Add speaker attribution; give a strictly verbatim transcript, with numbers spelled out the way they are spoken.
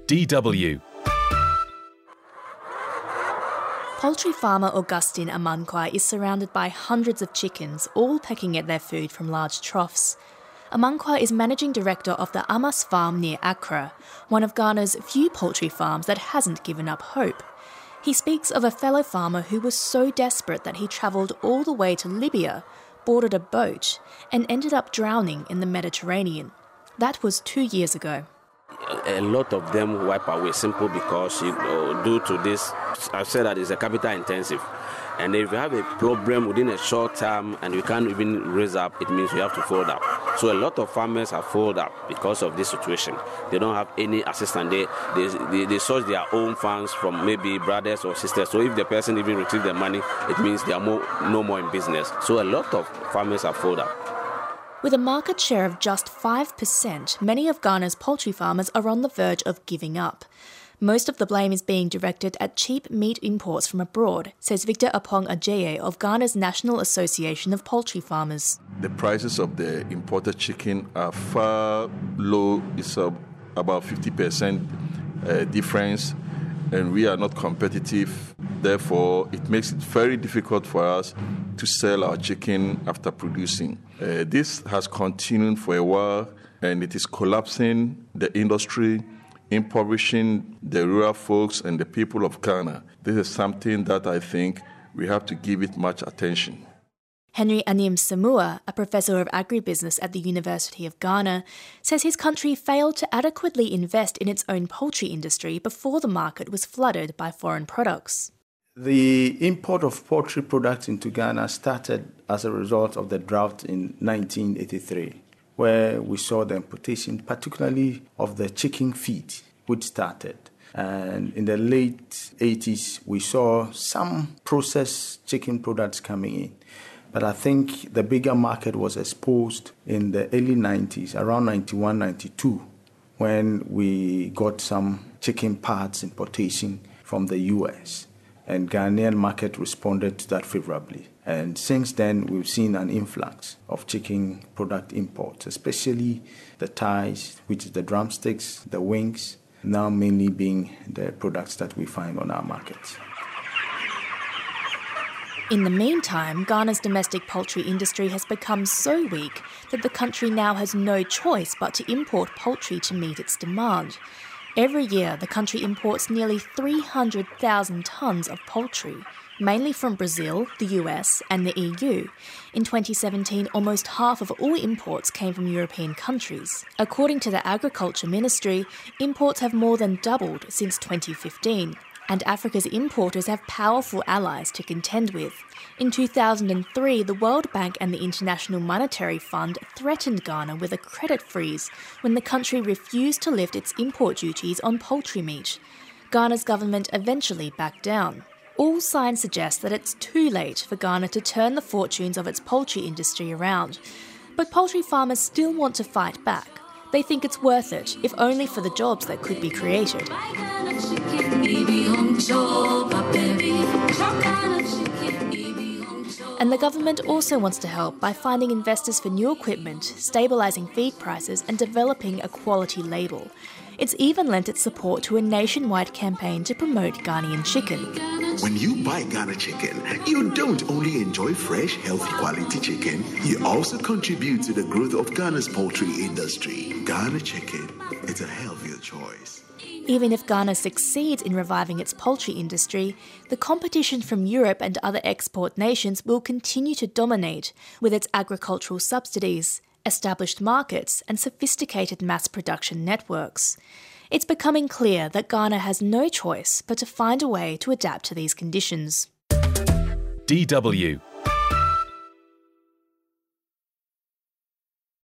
Speaker 1: D W.
Speaker 2: Poultry farmer Augustine Amankwah is surrounded by hundreds of chickens, all pecking at their food from large troughs. Amankwah is managing director of the Amas farm near Accra, one of Ghana's few poultry farms that hasn't given up hope. He speaks of a fellow farmer who was so desperate that he travelled all the way to Libya, boarded a boat, and ended up drowning in the Mediterranean. That was two years ago.
Speaker 3: A lot of them wipe away simply because, you know, due to this, I've said that it's a capital intensive. And if you have a problem within a short time and you can't even raise up, it means you have to fold up. So a lot of farmers have folded up because of this situation. They don't have any assistance. They, they, they, they source their own funds from maybe brothers or sisters. So if the person even retrieves the money, it means they are more, no more in business. So a lot of farmers have folded up.
Speaker 2: With a market share of just five percent, many of Ghana's poultry farmers are on the verge of giving up. Most of the blame is being directed at cheap meat imports from abroad, says Victor Apong Ajay of Ghana's National Association of Poultry Farmers.
Speaker 4: The prices of the imported chicken are far low. It's uh, about fifty percent uh, difference, and we are not competitive. Therefore, it makes it very difficult for us to sell our chicken after producing. Uh, this has continued for a while, and it is collapsing the industry, impoverishing the rural folks and the people of Ghana. This is something that I think we have to give it much attention.
Speaker 2: Henry Anim Samua, a professor of agribusiness at the University of Ghana, says his country failed to adequately invest in its own poultry industry before the market was flooded by foreign products.
Speaker 5: The import of poultry products into Ghana started as a result of the drought in nineteen eighty-three, where we saw the importation, particularly of the chicken feed, which started. And in the late eighties, we saw some processed chicken products coming in. But I think the bigger market was exposed in the early nineties, around ninety-one, ninety-two, when we got some chicken parts importation from the U S. And Ghanaian market responded to that favorably. And since then, we've seen an influx of chicken product imports, especially the thighs, which is the drumsticks, the wings, now mainly being the products that we find on our markets.
Speaker 2: In the meantime, Ghana's domestic poultry industry has become so weak that the country now has no choice but to import poultry to meet its demand. Every year, the country imports nearly three hundred thousand tonnes of poultry, mainly from Brazil, the U S and the E U. In twenty seventeen, almost half of all imports came from European countries. According to the Agriculture Ministry, imports have more than doubled since twenty fifteen. And Africa's importers have powerful allies to contend with. In two thousand three, the World Bank and the International Monetary Fund threatened Ghana with a credit freeze when the country refused to lift its import duties on poultry meat. Ghana's government eventually backed down. All signs suggest that it's too late for Ghana to turn the fortunes of its poultry industry around. But poultry farmers still want to fight back. They think it's worth it, if only for the jobs that could be created. And the government also wants to help by finding investors for new equipment, stabilising feed prices and developing a quality label. It's even lent its support to a nationwide campaign to promote Ghanaian chicken.
Speaker 6: When you buy Ghana chicken, you don't only enjoy fresh, healthy quality chicken, you also contribute to the growth of Ghana's poultry industry. Ghana chicken, it's a healthier choice.
Speaker 2: Even if Ghana succeeds in reviving its poultry industry, the competition from Europe and other export nations will continue to dominate with its agricultural subsidies, established markets and sophisticated mass production networks. It's becoming clear that Ghana has no choice but to find a way to adapt to these conditions.
Speaker 1: D W